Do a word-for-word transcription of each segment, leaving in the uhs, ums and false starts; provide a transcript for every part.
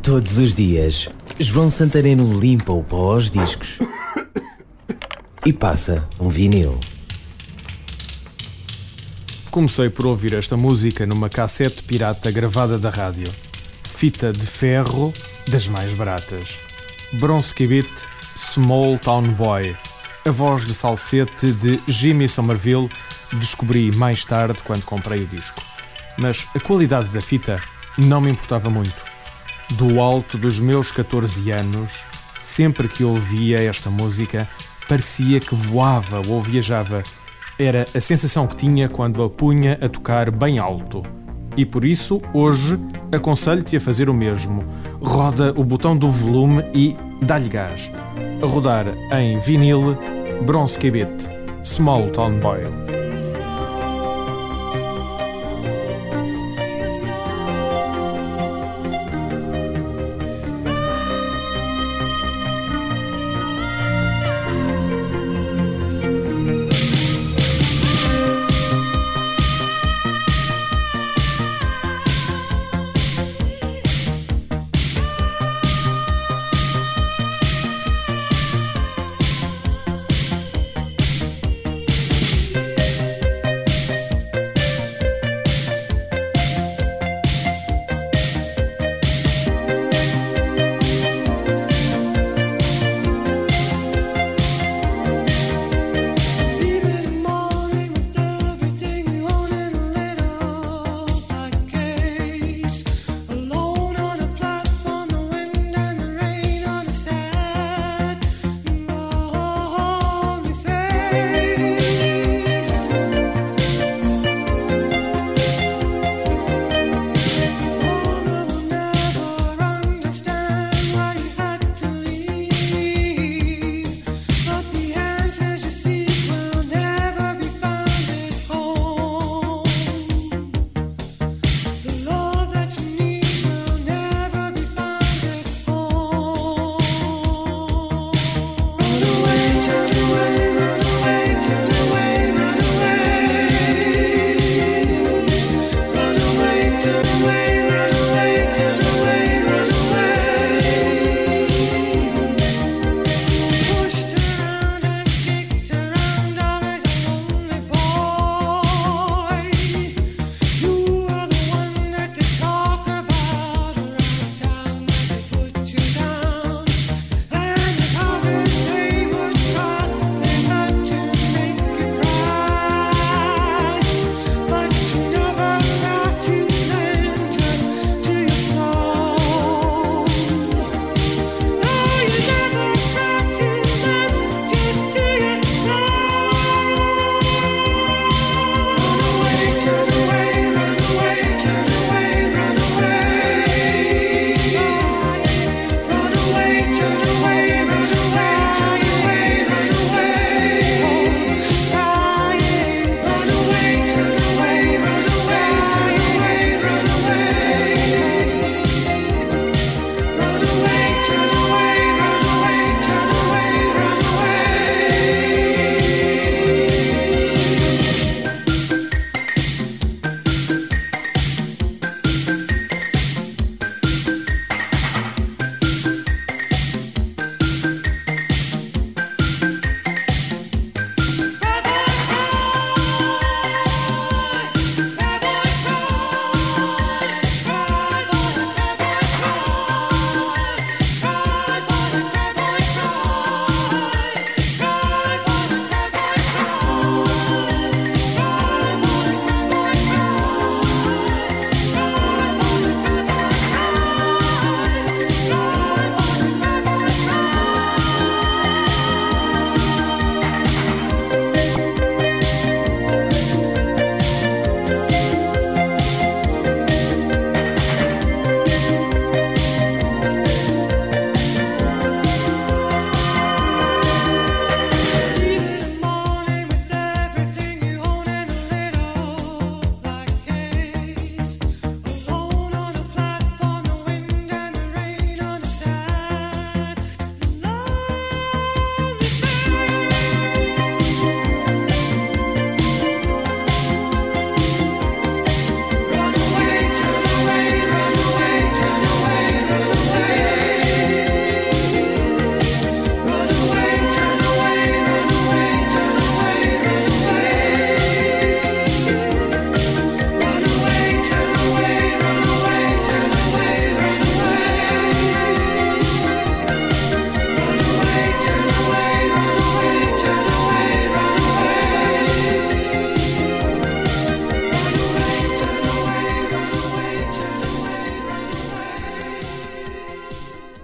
Todos os dias, João Santareno limpa o pó aos discos e passa um vinil. Comecei por ouvir esta música numa cassete pirata gravada da rádio. Fita de ferro das mais baratas. Bronski Beat, Small Town Boy. A voz de falsete de Jimmy Somerville descobri mais tarde quando comprei o disco. Mas a qualidade da fita não me importava muito. Do alto dos meus catorze anos, sempre que ouvia esta música, parecia que voava ou viajava. Era a sensação que tinha quando a punha a tocar bem alto. E por isso, hoje, aconselho-te a fazer o mesmo. Roda o botão do volume e dá-lhe gás. A rodar em vinil, Bronski Beat, Small Town Boy.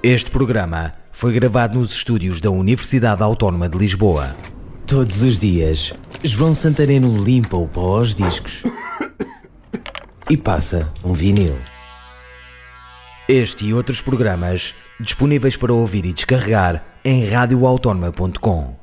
Este programa foi gravado nos estúdios da Universidade Autónoma de Lisboa. Todos os dias, João Santareno limpa o pó aos discos e passa um vinil. Este e outros programas disponíveis para ouvir e descarregar em radio autónoma ponto com.